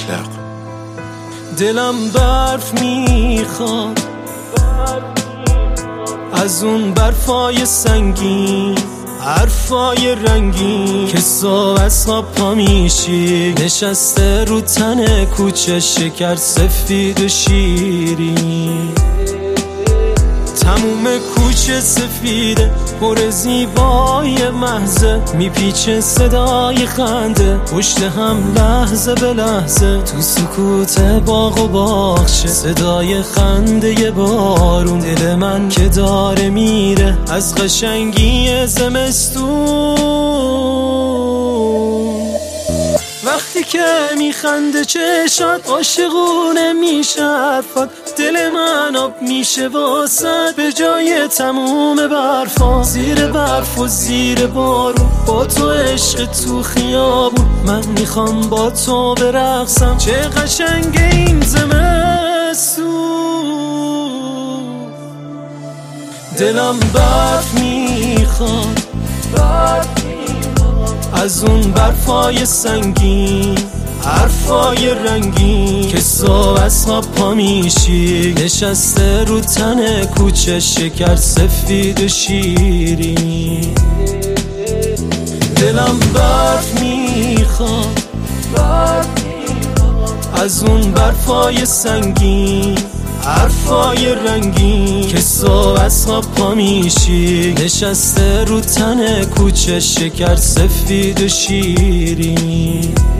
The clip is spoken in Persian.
مشتاق. دلم برف میخواد از اون برفای سنگین، حرفای رنگین که صبح از خواب پا میشی، نشسته رو تن کوچه شکر سفید و شیرین. تموم کوچه سفیده پر زیبای محضه، میپیچه صدای خنده پشت هم لحظه به لحظه. تو سکوت باغ و باغچه صدای خنده بارون، دل من که داره میره از قشنگی زمستون. وقتی که میخنده چشات عاشقونه میشه حرفات، دل من آب میشه واسد به جای تموم برفا. زیر برف و زیر بارون با تو عشق تو خیابون، من میخوام با تو برقصم چه قشنگ این زمستون. دلم برف میخواد از اون برفای سنگین، حرفای رنگین که صبح از خواب پا میشی، نشسته رو تن کوچه شکر سفید و شیرین. دلم برف میخواد از اون برفای سنگین، حرفای رنگین که صبح از خواب پا میشی، نشسته رو تن کوچه شکر سفید و شیرین.